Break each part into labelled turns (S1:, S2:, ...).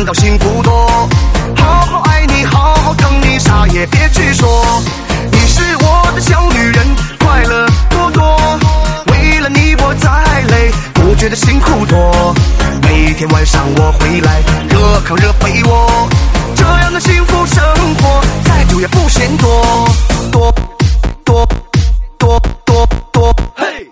S1: 到幸福多。好好爱你，好好疼你，啥也别去说。你是我的小女人，快乐多多。为了你我再累，不觉得辛苦多。每天晚上我回来，热炕热被窝，这样的幸福生活，再久也不嫌多。多多多多多，嘿。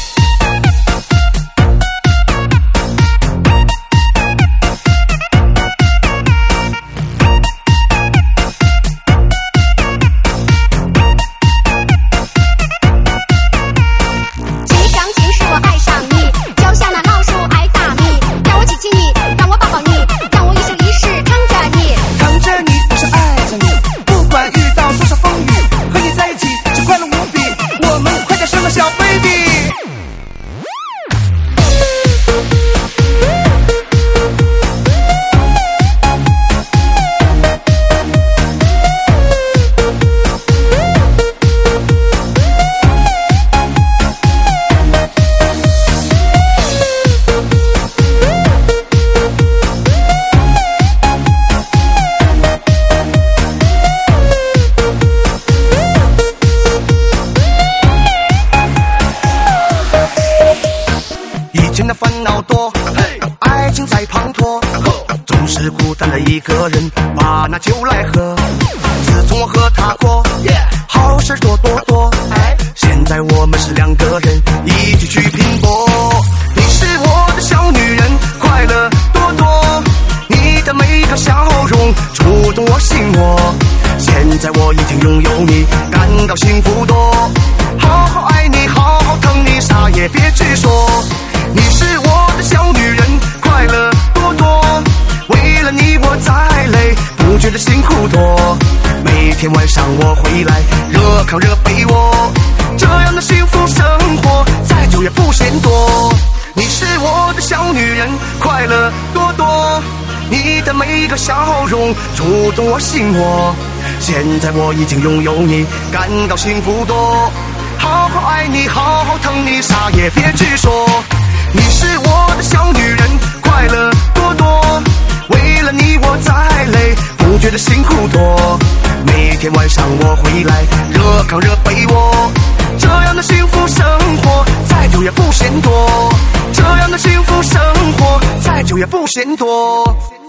S1: 一个人把那酒来喝，自从我和他过，好事多多多。现在我们是两个人一起去拼搏。你是我的小女人，快乐多多。你的每个笑容触动我心窝。现在我已经拥有你，感到幸福多。好好爱你，好好疼你，啥也别去说。你是我的小女人，快乐多多。为了你我再累，不觉得辛苦多。每天晚上我回来，热炕热被窝，这样的幸福生活，再久也不嫌多。你是我的小女人，快乐多多。你的每个笑容触动我心窝。现在我已经拥有你，感到幸福多。好好爱你，好好疼你，啥也别去说。你是我的小女人，快乐多多。为了你我再累，不觉得辛苦多。每天晚上我回来，热炕热被窝，这样的幸福生活，再久也不嫌多。这样的幸福生活，再久也不嫌多。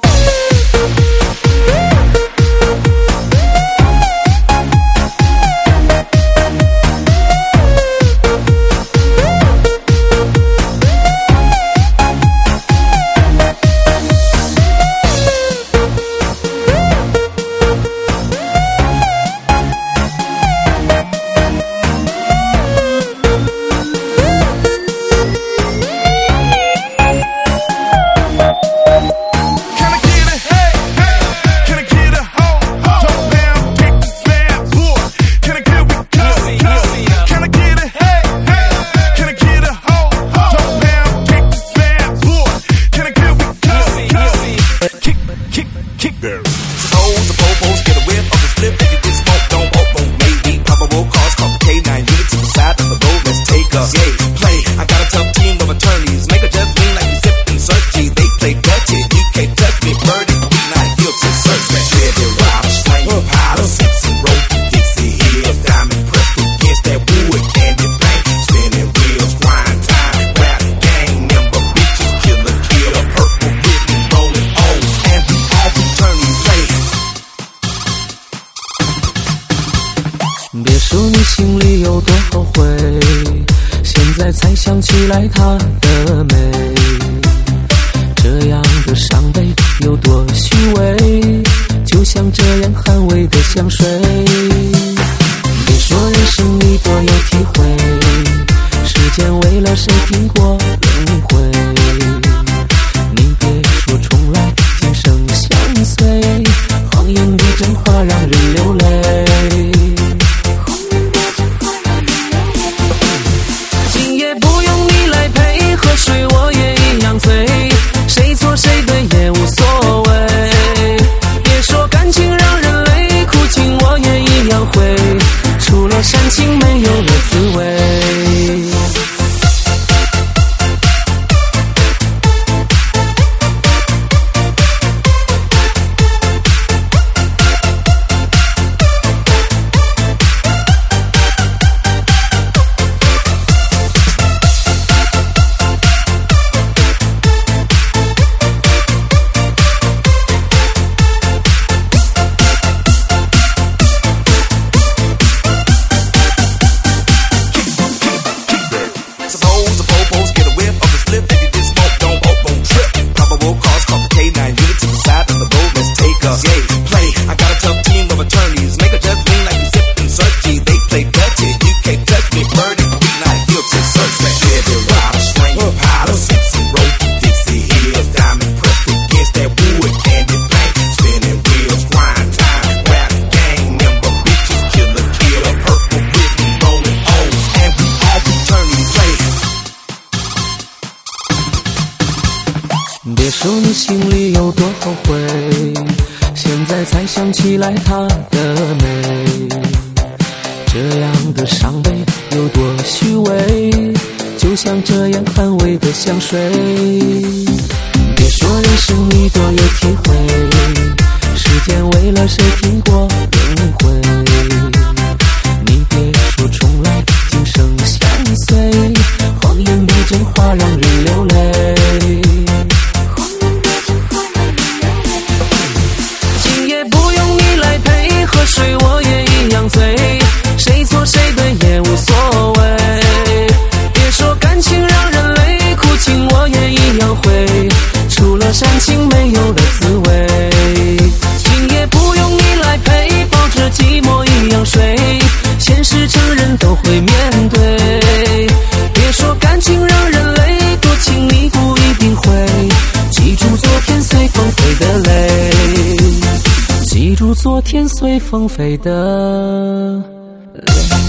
S2: 才想起来她的美，这样的伤悲有多虚伪，就像这样捍卫的香水。别说人生你多有体会，时间为了谁停过轮回。你别说重来，今生相随，荒烟的真话让人流泪。水我也一样醉，谁错谁对也无所谓。别说感情让人累，苦情我也一样会，除了煽情没有了滋味。 你心里有多后悔，现在才想起来她的美。这样的伤悲有多虚伪，就像这样安慰的香水。别说人生你多有体会，时间为了谁停过轮回。你别说重来，今生相随，谎言比真话让人流泪。今夜不用你来陪，喝水我也一样醉，谁错谁对也无所谓。别说感情让人累，苦情我也一样会，除了煽情没有了滋味。今夜不用你来陪，抱着寂寞一样睡，现实承认都会面对。别说感情让人累，多情你不一定会，记住昨天随风飞的泪，记住昨天随风飞的泪。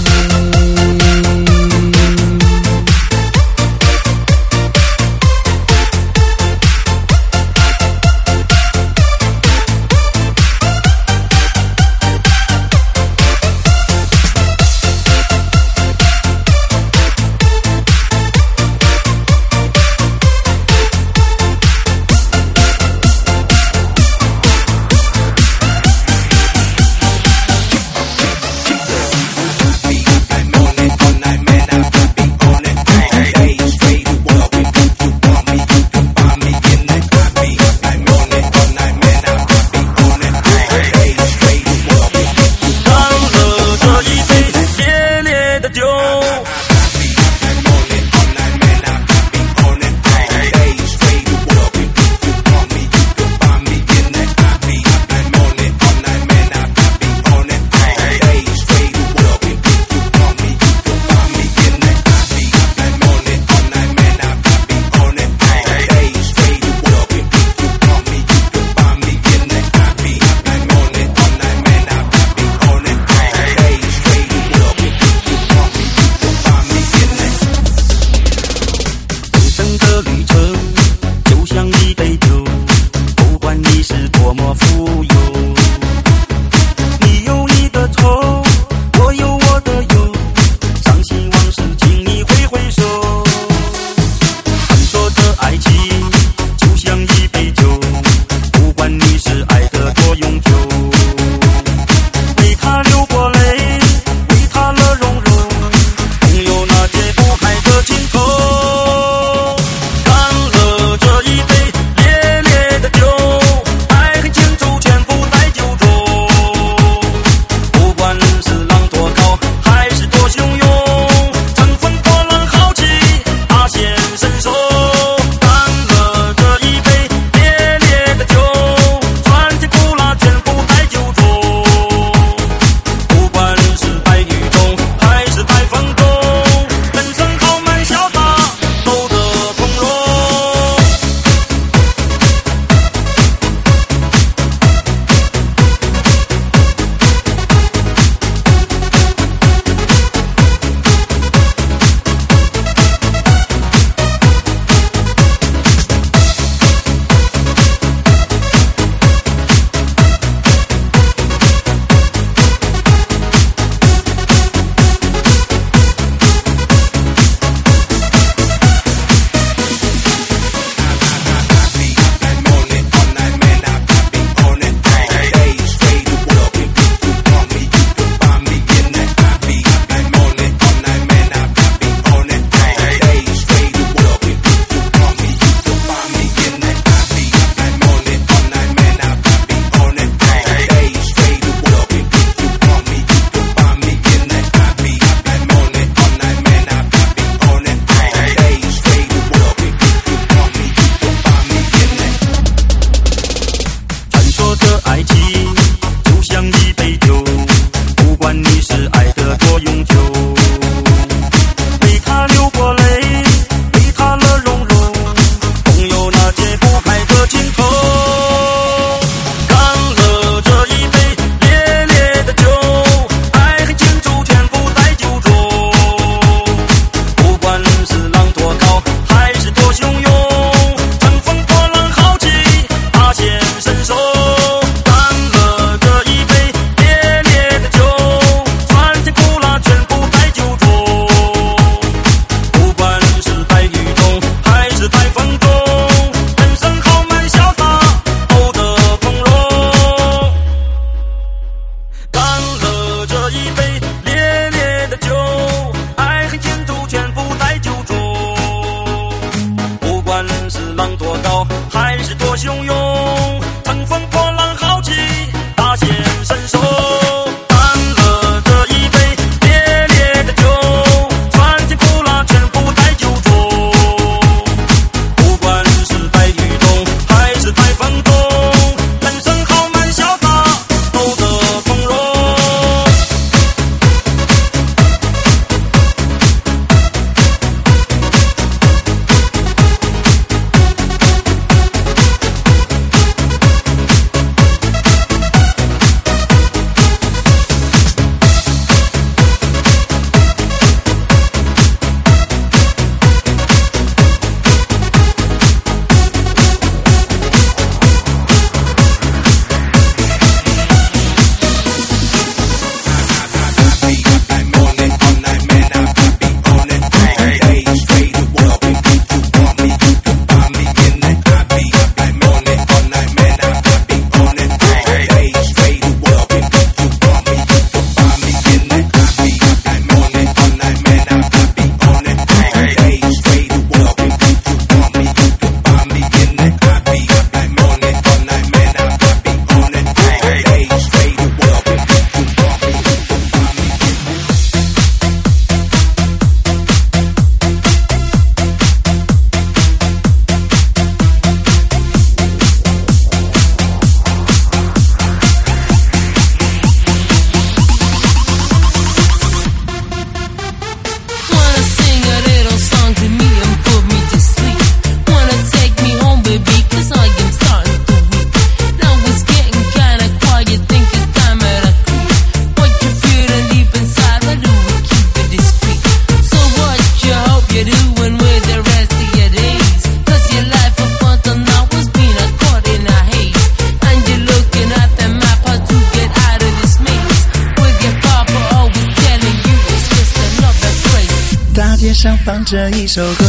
S3: 上放着一首歌，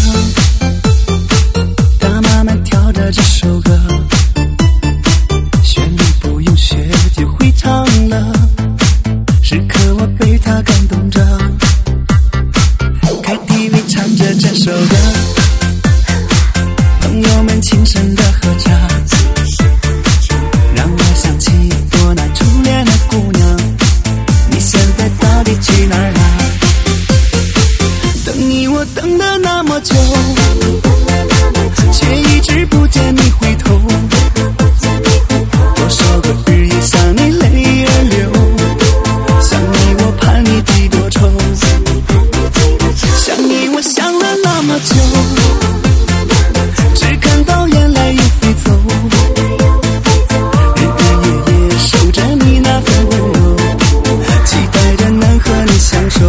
S3: 大妈们跳着这首歌，旋律不用学就会唱了，时刻我被它感动着。KTV 唱着这首歌，朋友们轻声的合唱，让我想起我那初恋的姑娘，你现在到底去哪儿了？等你我等了那么久，却一直不见你回头，多少个日夜想你泪儿流，想你我盼你几多愁，想你我想了那么久，只看到眼泪又飞走，日日夜夜守着你那份温柔，期待着能和你相守。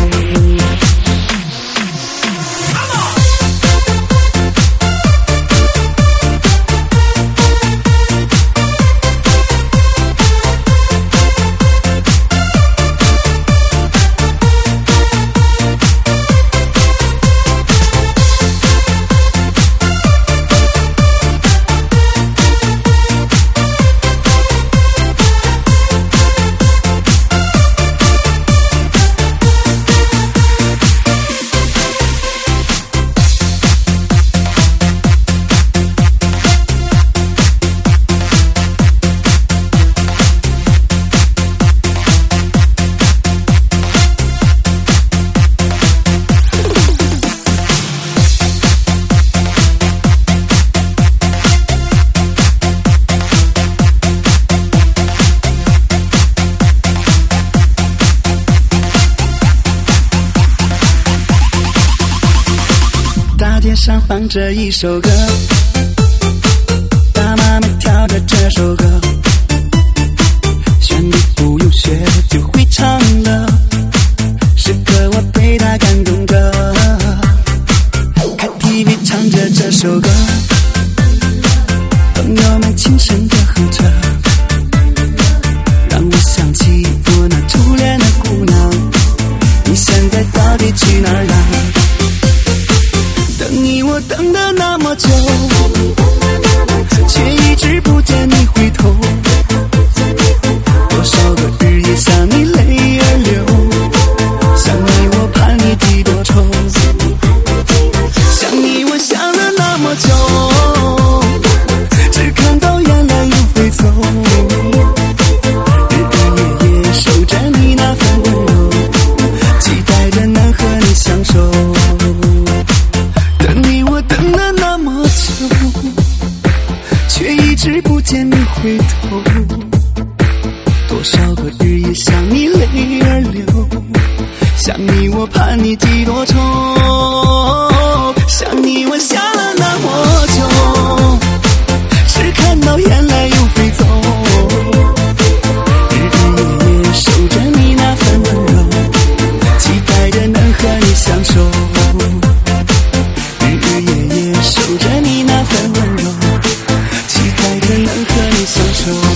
S3: 大街上放着一首歌，大妈们跳着这首歌，旋律不用学就会唱了，时刻我被它感动着。KTV 唱着这首歌，朋友们轻声的合着，让我想起我那初恋的姑娘，你现在到底去哪儿了？等你我等了那么久，却一直不见你回头，多少个日夜想你泪儿流，想你我盼你几多愁，想你我想了那么久，只看到眼泪又飞走，日日夜夜守着你那份温柔，期待着能和你相守。等了那么久，却一直不见你回头，多少个日夜想你泪儿流，想你我盼你几多愁，想你我想了那么久，只看到眼泪又飞走，日日夜夜守着你那份温柔，期待着能和你相守，守着你那份温柔，期待着能和你相守。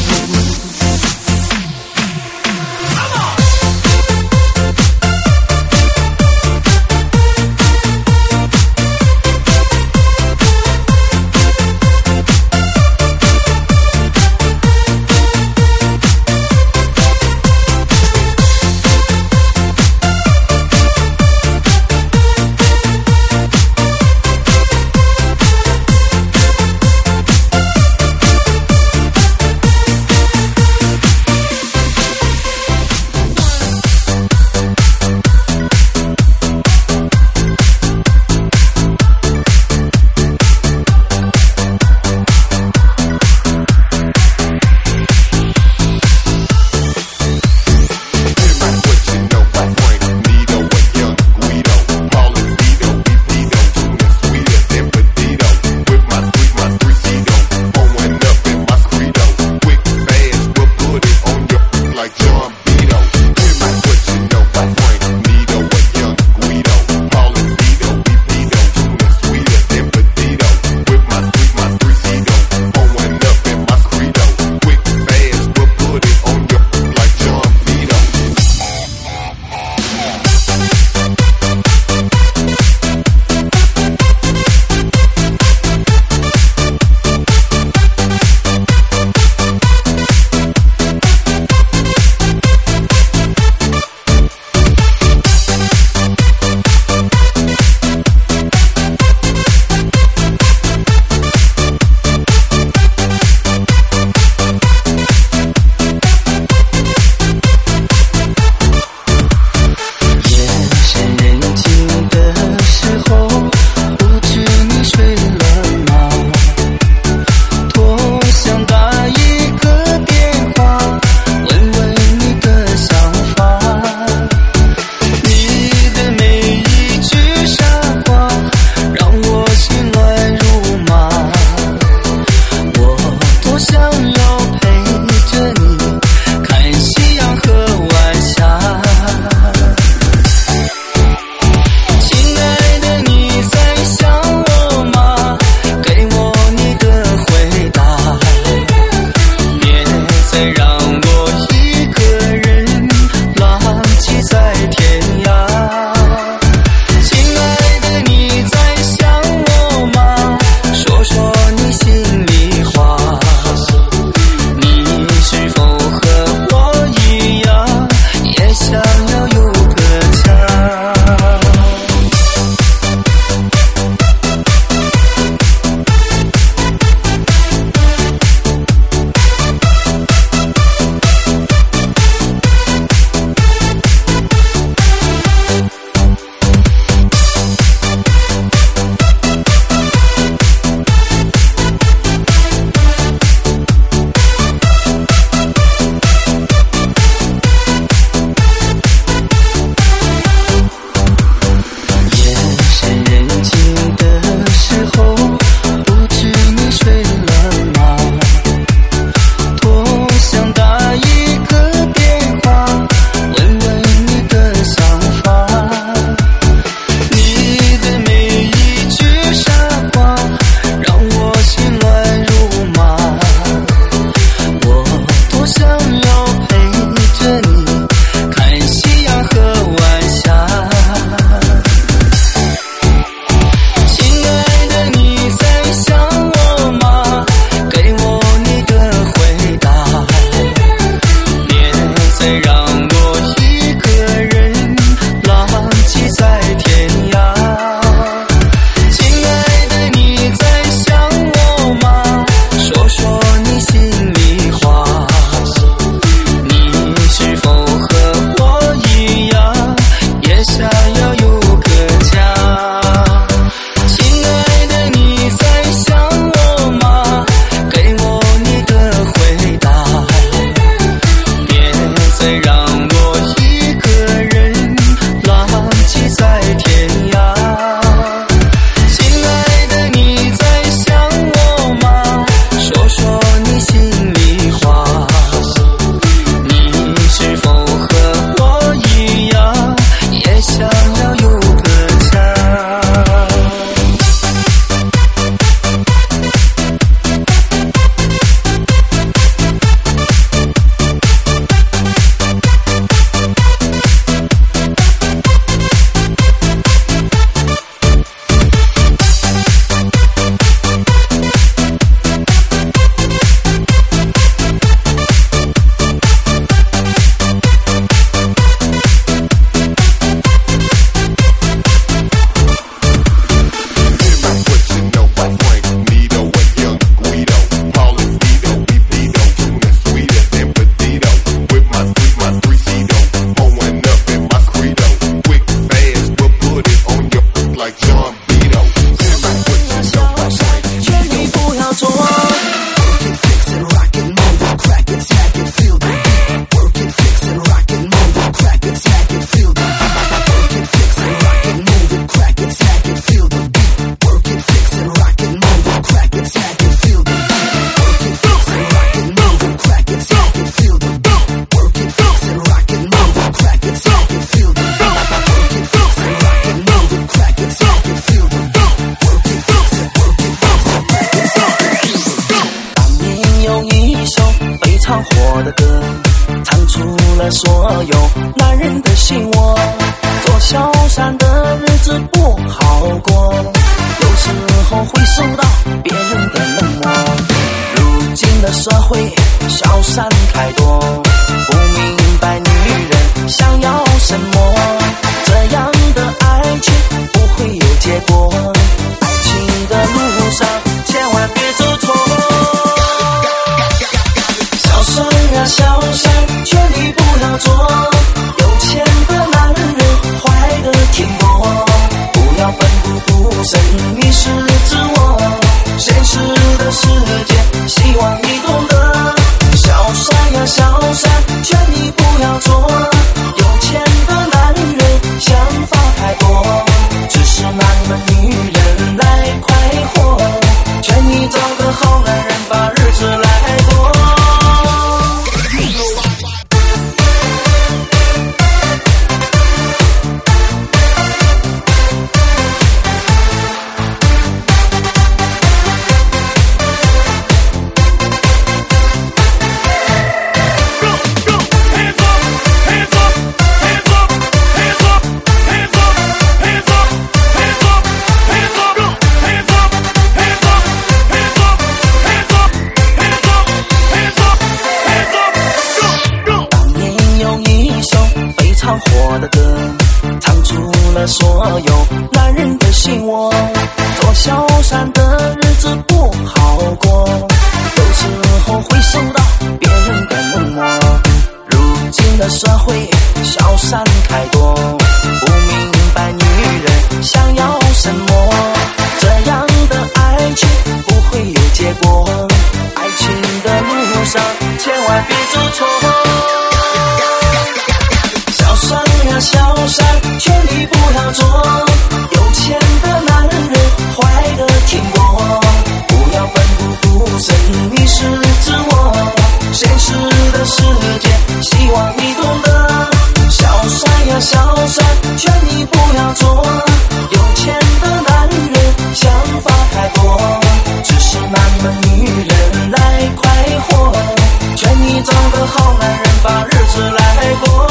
S2: 的歌，唱出了所有男人的心窝。做小三的日子不好过，有时候会受到别人的冷漠。如今的社会小三太多，不明白女人想要什么，这样的爱情不会有结果，爱情的路上千万别走错。小三啊小三，劝你不要做有钱的男人，坏的挺多，不要奋不顾身迷失自我，现实的世界希望你懂得。小三呀小三，劝你不要做有钱的男人，想法太多，只是男人女人来快活，劝你找个好男人把日子来过。火的歌，唱出了所有男人的心窝。做小三的日子不好过，有时候会受到别人的冷漠。如今的社会小三太多，不明白女人想要什么，这样的爱情不会有结果，爱情的路上千万别走错。小三，劝你不要做有钱的男人，坏的挺多，不要奋不顾身迷失自我，现实的世界希望你懂得。小三呀小三，劝你不要做有钱的男人，想法太多，只是男人女人来快活，劝你找个好男人把日子来过。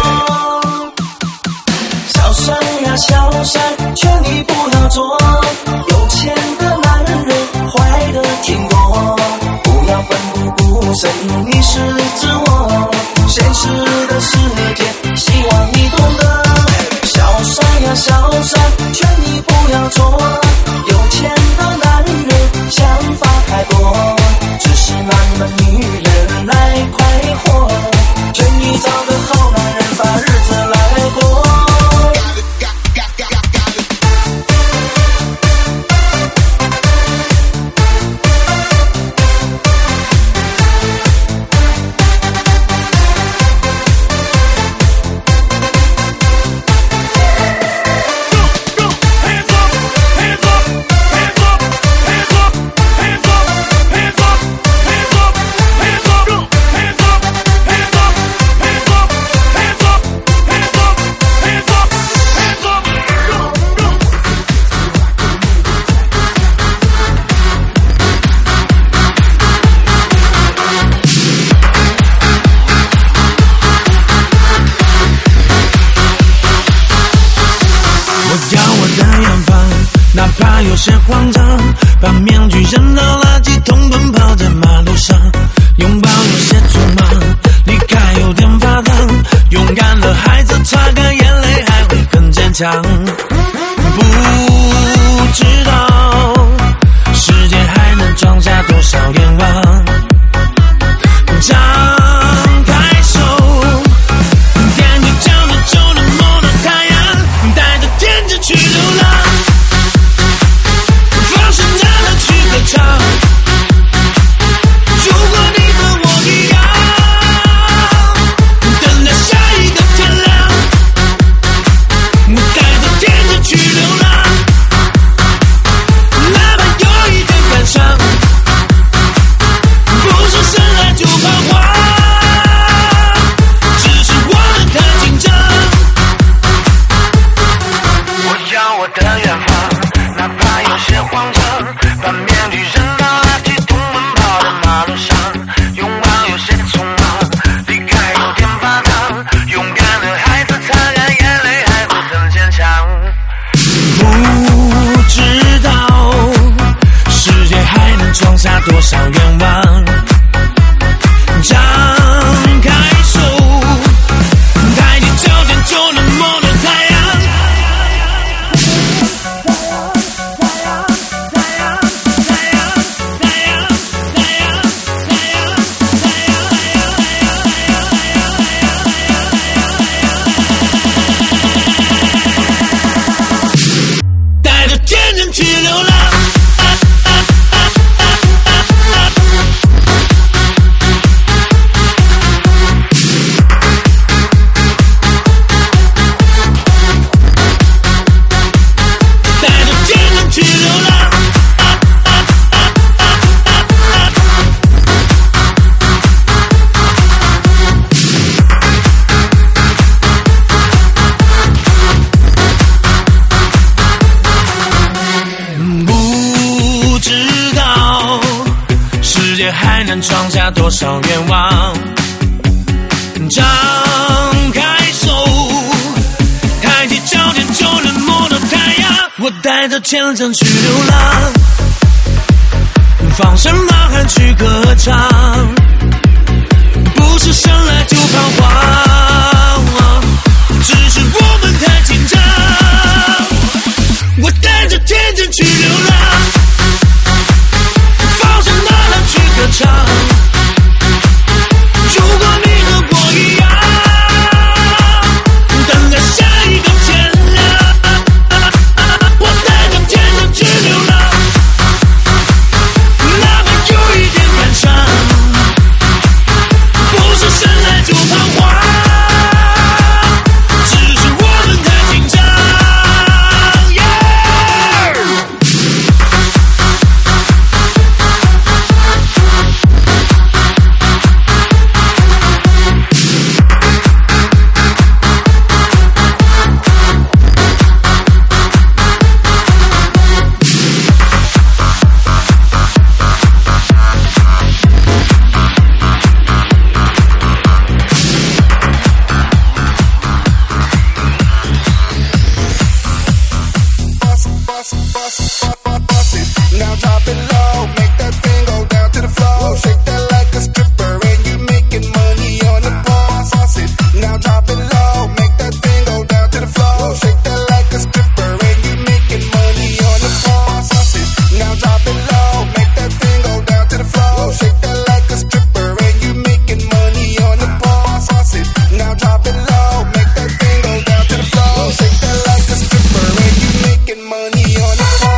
S2: 小三，劝你不要做有钱的男人，坏的挺多，不要奋不顾身迷失自我，现实的世界希望你懂得。小三呀小三，劝你不要做有钱的男人，想法太多，只是男人女人来快活，劝你找个好男人把日子来过。
S3: 有些慌张，把面具扔到垃圾桶，奔跑在马路上，拥抱有些匆忙，离开有点发烫，勇敢的孩子擦干眼泪还会很坚强。不知道世界还能装下多少愿望，张开手，踮着脚的就能摸到太阳，带着天使去流浪，如果你和我一样，等待下一个天亮，带着
S4: 下多少愿望。张开手，抬起脚尖就能摸到太阳。我带着天真去流浪，放声呐喊去歌唱，不是生来就彷徨，只是我们太紧张。我带着天真去流浪，放声呐喊去歌唱。如果你和我一样，等待下一个天亮。我带着天真去流浪，哪怕有一点感伤，不是生来就彷徨，只是我们太紧张。
S5: Now drop it low, make that thing go down to the floor. Shake that like a stripper and you making money on the boss. Now drop it low, make that thing go down to the floor. Shake that like a stripper and you making money on the boss. Now drop it low, make that thing go down to the floor. Shake that like a stripper and you making money on the boss. Now drop it low, make that thing go down to the floor. Shake that like a stripper and you making money on the boss.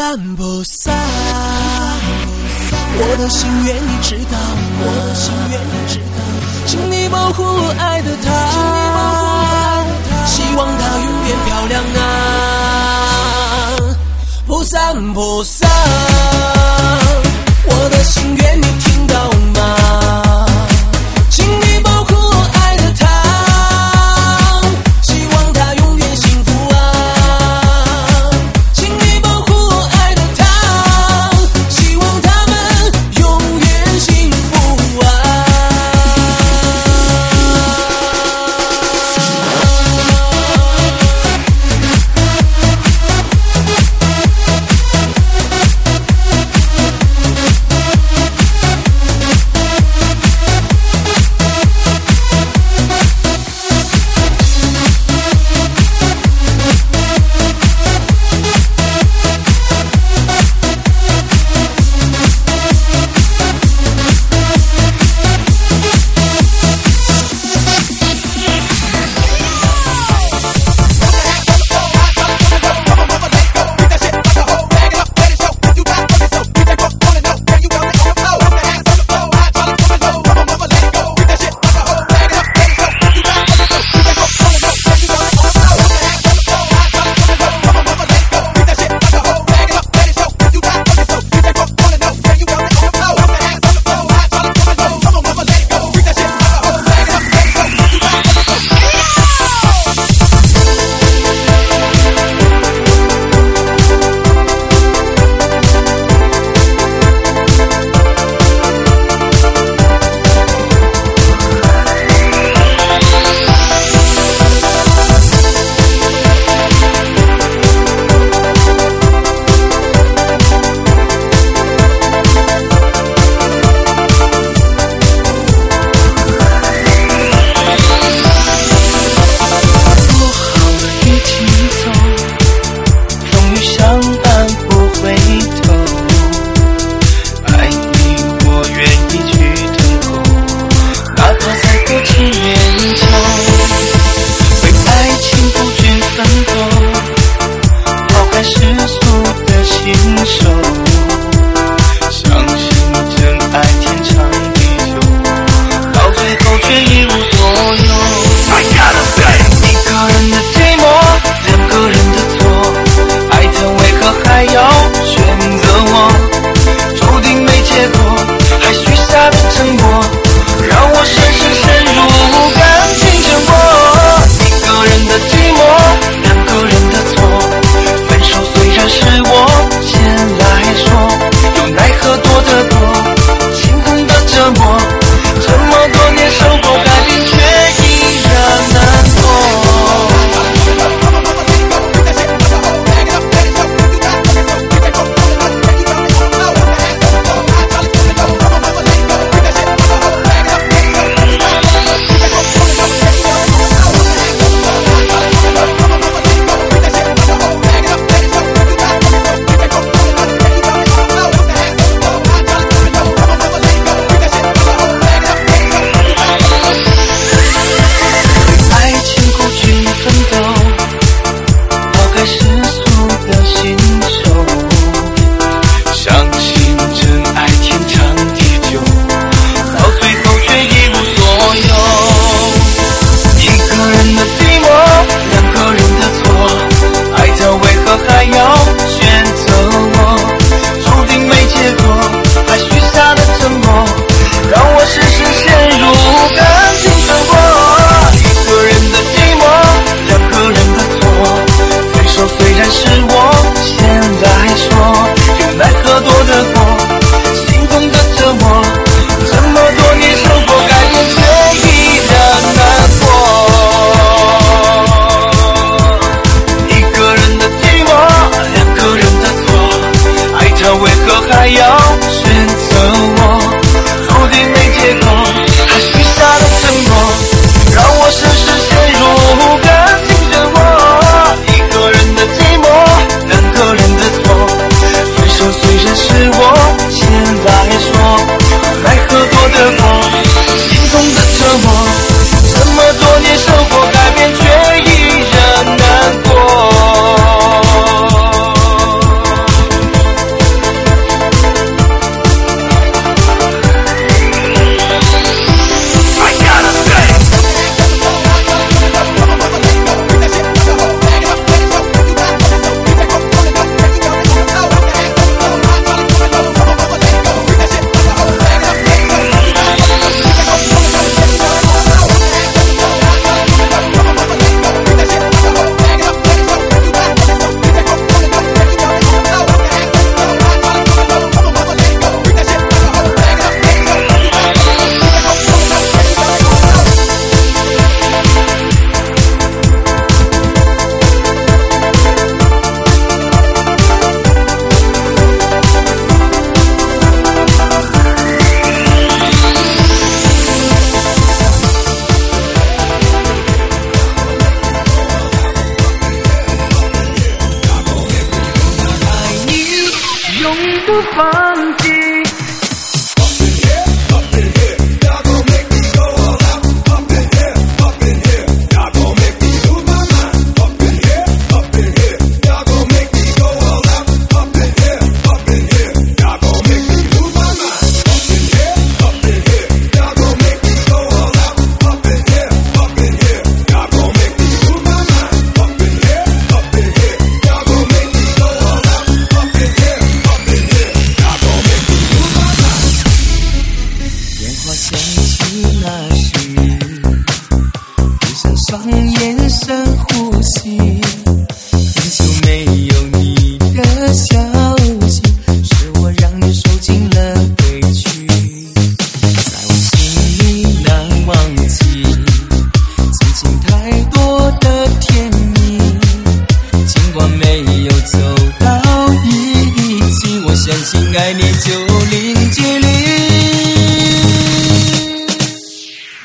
S3: 散不散？我的心愿你知道，我的心愿你知道，请你保护我爱的她，希望她永远漂亮啊！不散不散，我的心愿你听到吗？请你保护我爱的她，希望她永远幸福啊！请你保护我爱的她，希望他们永远幸福啊！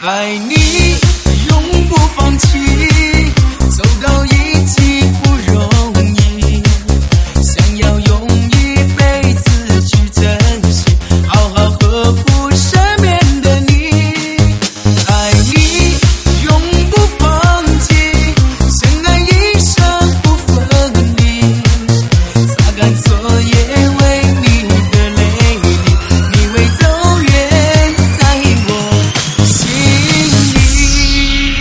S3: 爱你永不放弃，走到一起不容易，想要用一辈子去珍惜，好好呵护身边的你。爱你永不放弃，相爱一生不分离，擦干昨夜为你的泪滴，你会永远在我心里。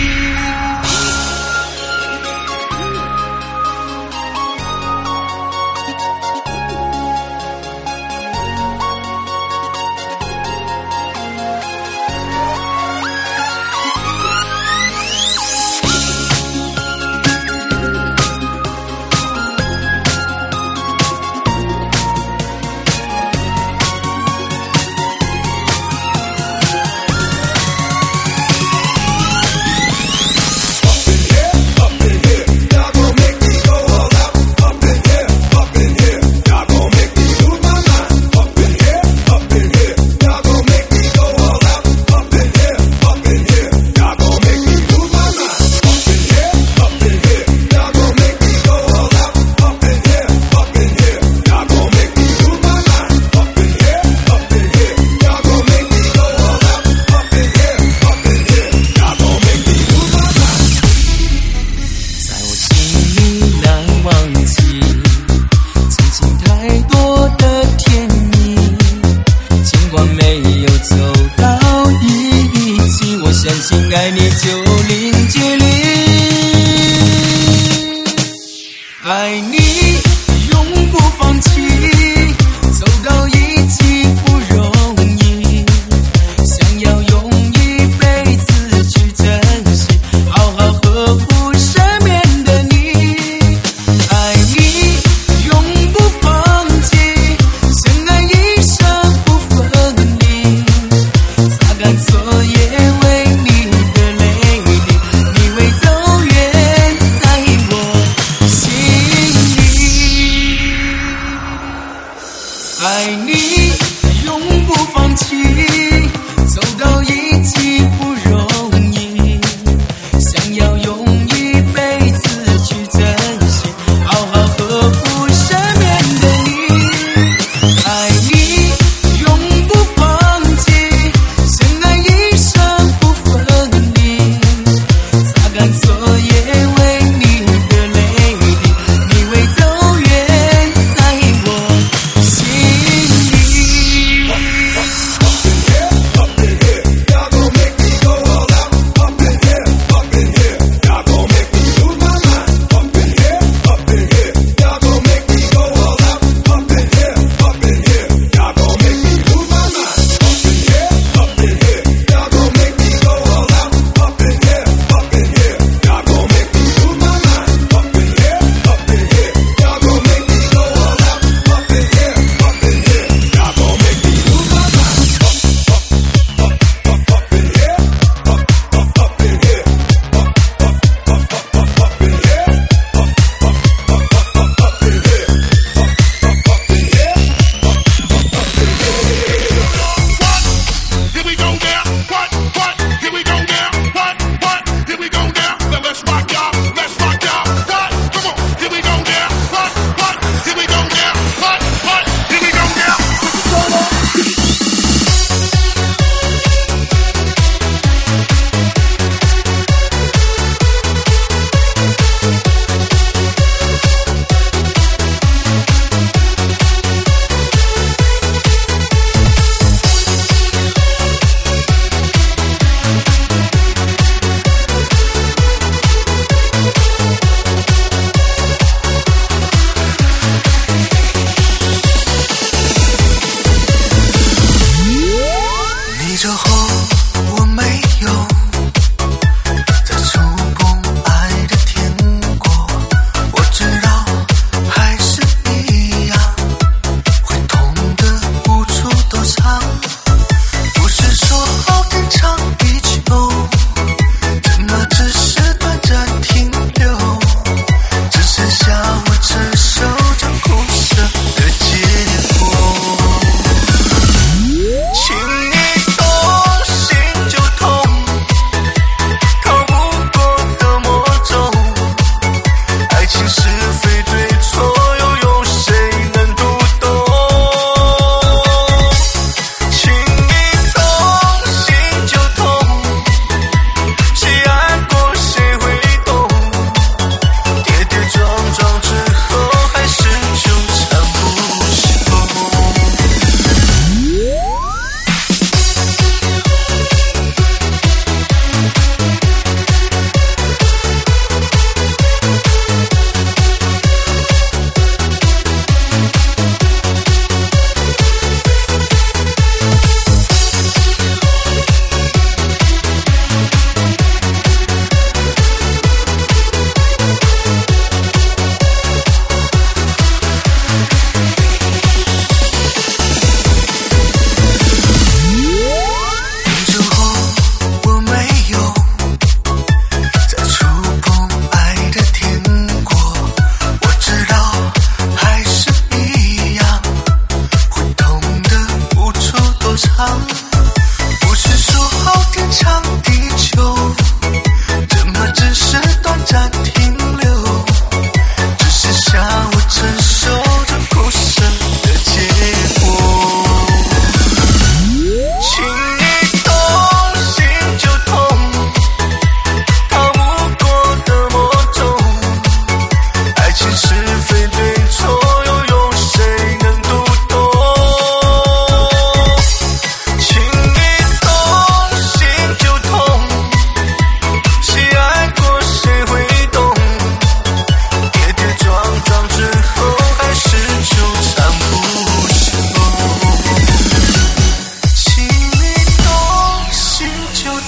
S3: 相信爱你就零距离，爱你永不放弃，走到一起不容易，想要用一辈子去珍惜，好好呵护身边的你。爱你永不放弃，相爱一生不分离，擦干昨夜为你的泪滴，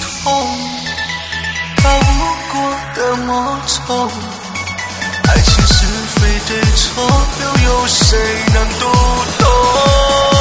S1: 痛，逃不过的魔咒。爱情是非对错，又有谁能读懂？